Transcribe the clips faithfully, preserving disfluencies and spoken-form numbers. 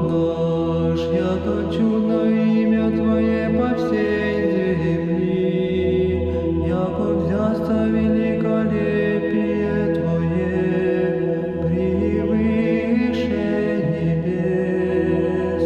наш, яко чудно имя Твое по всей земли, яко взясто великолепие Твое превыше небес.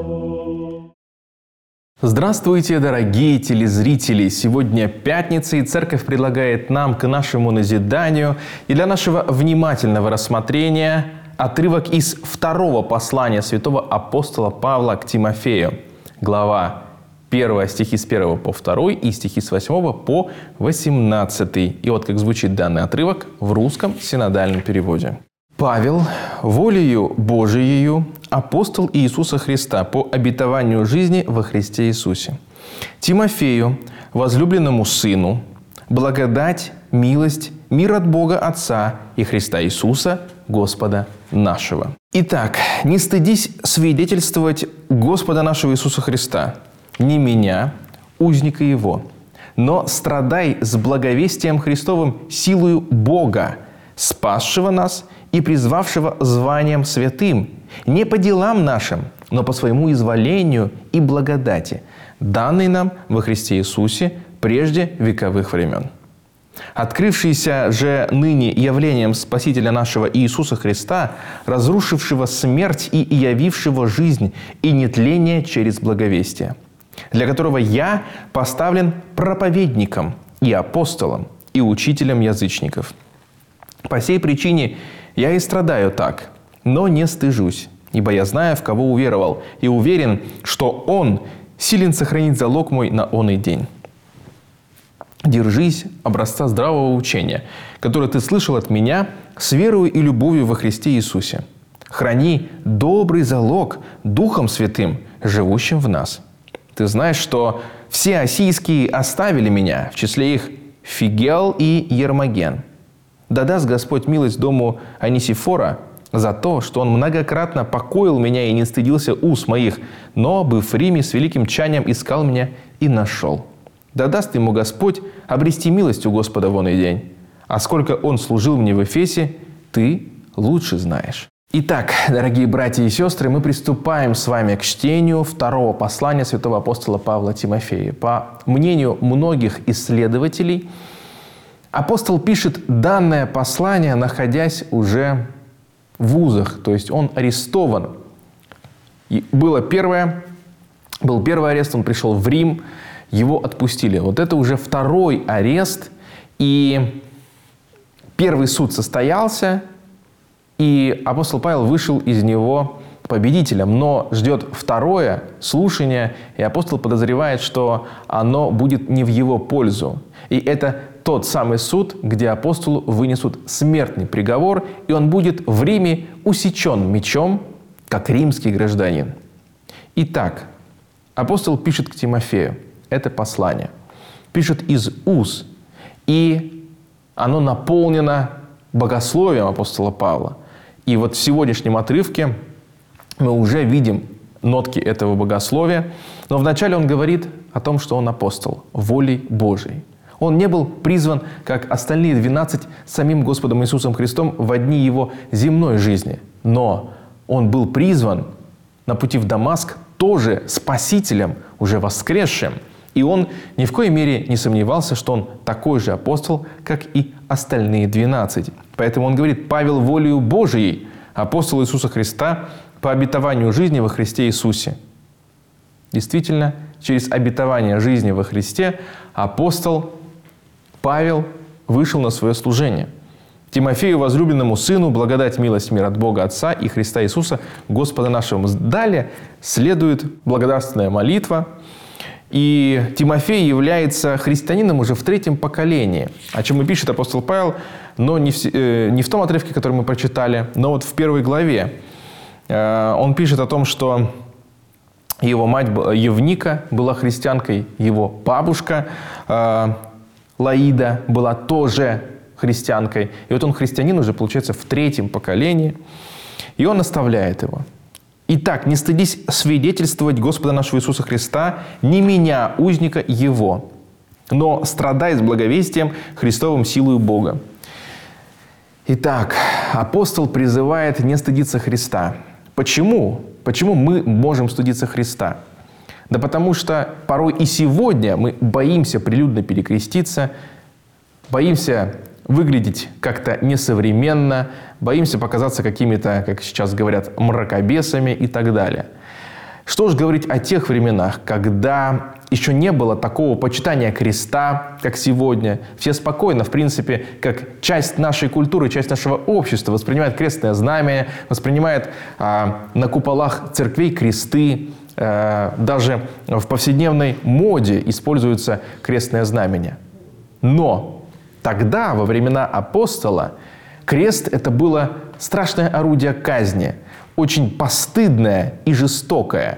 Здравствуйте, дорогие телезрители! Сегодня пятница, и Церковь предлагает нам к нашему назиданию и для нашего внимательного рассмотрения отрывок из второго послания святого апостола Павла к Тимофею. Глава первая, стихи с первого по второй и стихи с восьмого по восемнадцатый. И вот как звучит данный отрывок в русском синодальном переводе. «Павел, волею Божиею, апостол Иисуса Христа по обетованию жизни во Христе Иисусе. Тимофею, возлюбленному сыну, благодать, милость, мир от Бога Отца и Христа Иисуса, Господа нашего». Итак, не стыдись свидетельствовать Господа нашего Иисуса Христа, не меня, узника Его, но страдай с благовестием Христовым силою Бога, спасшего нас и призвавшего званием святым, не по делам нашим, но по своему изволению и благодати, данной нам во Христе Иисусе прежде вековых времен. Открывшийся же ныне явлением Спасителя нашего Иисуса Христа, разрушившего смерть и явившего жизнь и нетление через благовестие, для которого я поставлен проповедником и апостолом и учителем язычников. По сей причине я и страдаю так, но не стыжусь, ибо я знаю, в кого уверовал, и уверен, что Он силен сохранить залог мой на оный день. Держись образца здравого учения, которое ты слышал от меня, с верою и любовью во Христе Иисусе. Храни добрый залог Духом Святым, живущим в нас. Ты знаешь, что все осийские оставили меня, в числе их Фигел и Ермоген. Да даст Господь милость дому Онисифора за то, что он многократно покоил меня и не стыдился уст моих, но, быв в Риме, с великим чаянием искал меня и нашел. Да даст ему Господь обрести милость у Господа в оный день. А сколько он служил мне в Эфесе, ты лучше знаешь». Итак, дорогие братья и сестры, мы приступаем с вами к чтению второго послания святого апостола Павла Тимофею. По мнению многих исследователей, апостол пишет данное послание, находясь уже в вузах, то есть он арестован. И было первое, был первый арест, он пришел в Рим, его отпустили. Вот это уже второй арест, и первый суд состоялся, и апостол Павел вышел из него победителем, но ждет второе слушание, и апостол подозревает, что оно будет не в его пользу. И это тот самый суд, где апостолу вынесут смертный приговор, и он будет в Риме усечен мечом, как римский гражданин. Итак, апостол пишет к Тимофею это послание. Пишет из уз, и оно наполнено богословием апостола Павла. И вот в сегодняшнем отрывке мы уже видим нотки этого богословия, но вначале он говорит о том, что он апостол волей Божией. Он не был призван, как остальные двенадцать, самим Господом Иисусом Христом в дни его земной жизни. Но он был призван на пути в Дамаск тоже Спасителем, уже воскресшим. И он ни в коей мере не сомневался, что он такой же апостол, как и остальные двенадцать. Поэтому он говорит: «Павел волею Божией, апостол Иисуса Христа по обетованию жизни во Христе Иисусе». Действительно, через обетование жизни во Христе апостол Павел вышел на свое служение. Тимофею, возлюбленному сыну, благодать, милость, мир от Бога Отца и Христа Иисуса, Господа нашего. Далее следует благодарственная молитва. И Тимофей является христианином уже в третьем поколении, о чем и пишет апостол Павел, но не в, э, не в том отрывке, который мы прочитали, но вот в первой главе. Э, он пишет о том, что его мать Евника была христианкой, его бабушка э, Лаида была тоже христианкой. И вот он христианин уже, получается, в третьем поколении. И он наставляет его: «Итак, не стыдись свидетельствовать Господа нашего Иисуса Христа, не меня, узника Его, но страдай с благовестием Христовым силою Бога». Итак, апостол призывает не стыдиться Христа. Почему? Почему мы можем стыдиться Христа? Да потому что порой и сегодня мы боимся прилюдно перекреститься, боимся выглядеть как-то несовременно, боимся показаться какими-то, как сейчас говорят, мракобесами и так далее. Что ж говорить о тех временах, когда еще не было такого почитания креста, как сегодня. Все спокойно, в принципе, как часть нашей культуры, часть нашего общества воспринимают крестное знамя, воспринимают а, на куполах церквей кресты. А, даже в повседневной моде используется крестное знамение. Но тогда, во времена апостола, крест – это было страшное орудие казни, очень постыдное и жестокое.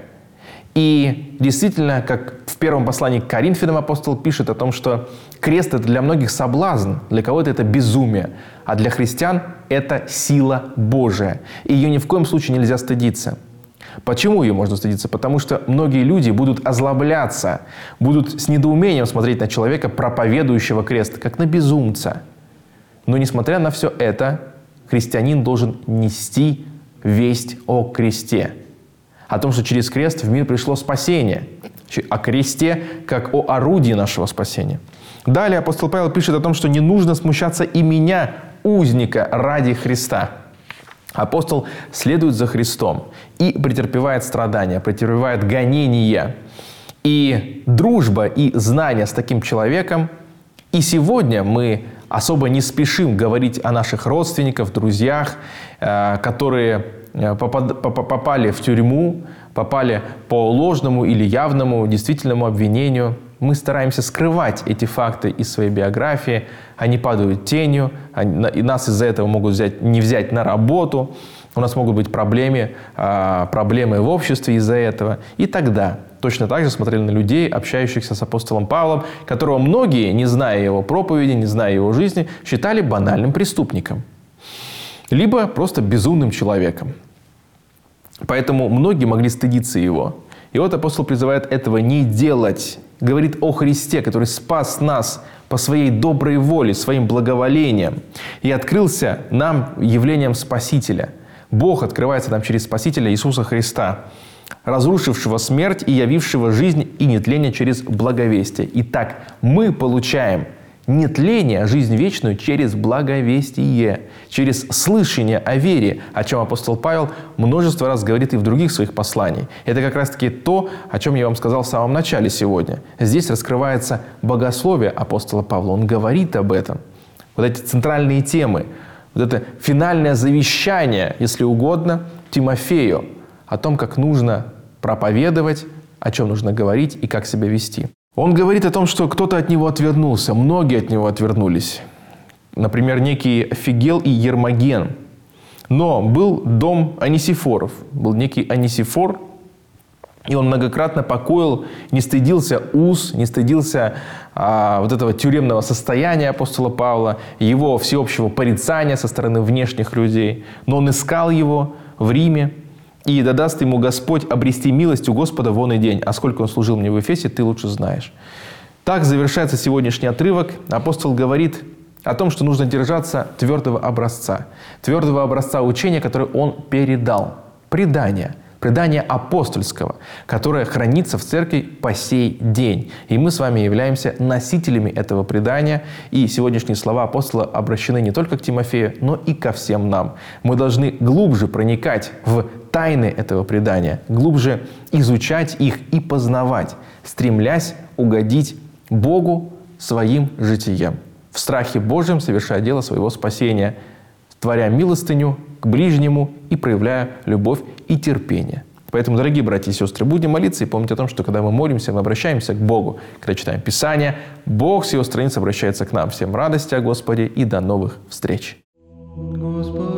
И действительно, как в первом послании к Коринфянам апостол пишет о том, что крест – это для многих соблазн, для кого-то это безумие, а для христиан это сила Божия. И ее ни в коем случае нельзя стыдиться. Почему ее можно стыдиться? Потому что многие люди будут озлобляться, будут с недоумением смотреть на человека, проповедующего крест, как на безумца. Но несмотря на все это, христианин должен нести весть о кресте. О том, что через крест в мир пришло спасение. О кресте как о орудии нашего спасения. Далее апостол Павел пишет о том, что не нужно смущаться и меня, узника, ради Христа. Апостол следует за Христом и претерпевает страдания, претерпевает гонения. И дружба и знание с таким человеком. И сегодня мы особо не спешим говорить о наших родственниках, друзьях, которые попали в тюрьму, попали по ложному или явному действительному обвинению. Мы стараемся скрывать эти факты из своей биографии. Они падают тенью, и нас из-за этого могут взять, не взять на работу. У нас могут быть проблемы, проблемы в обществе из-за этого. И тогда точно так же смотрели на людей, общающихся с апостолом Павлом, которого многие, не зная его проповеди, не зная его жизни, считали банальным преступником. Либо просто безумным человеком. Поэтому многие могли стыдиться его. И вот апостол призывает этого не делать. Говорит о Христе, который спас нас по своей доброй воле, своим благоволением. И открылся нам явлением Спасителя. Бог открывается нам через Спасителя Иисуса Христа, разрушившего смерть и явившего жизнь и нетление через благовестие. Итак, мы получаем нетление, жизнь вечную через благовестие, через слышание о вере, о чем апостол Павел множество раз говорит и в других своих посланиях. Это как раз-таки то, о чем я вам сказал в самом начале сегодня. Здесь раскрывается богословие апостола Павла. Он говорит об этом. Вот эти центральные темы, вот это финальное завещание, если угодно, Тимофею о том, как нужно проповедовать, о чем нужно говорить и как себя вести. Он говорит о том, что кто-то от него отвернулся, многие от него отвернулись. Например, некий Фигел и Ермоген. Но был дом Онисифоров, был некий Онисифор, и он многократно покоил, не стыдился уз, не стыдился а, вот этого тюремного состояния апостола Павла, его всеобщего порицания со стороны внешних людей. Но он искал его в Риме, и да даст ему Господь обрести милость у Господа вон и день. А сколько он служил мне в Эфесе, ты лучше знаешь. Так завершается сегодняшний отрывок. Апостол говорит о том, что нужно держаться твердого образца. Твердого образца учения, который он передал. Предание. Предание апостольского, которое хранится в церкви по сей день. И мы с вами являемся носителями этого предания. И сегодняшние слова апостола обращены не только к Тимофею, но и ко всем нам. Мы должны глубже проникать в тайны этого предания, глубже изучать их и познавать, стремлясь угодить Богу своим житием. В страхе Божьем совершая дело своего спасения, творя милостыню к ближнему и проявляя любовь и терпение. Поэтому, дорогие братья и сестры, будем молиться и помнить о том, что когда мы молимся, мы обращаемся к Богу. Когда читаем Писание, Бог с Его страниц обращается к нам. Всем радости о Господе и до новых встреч. Господи.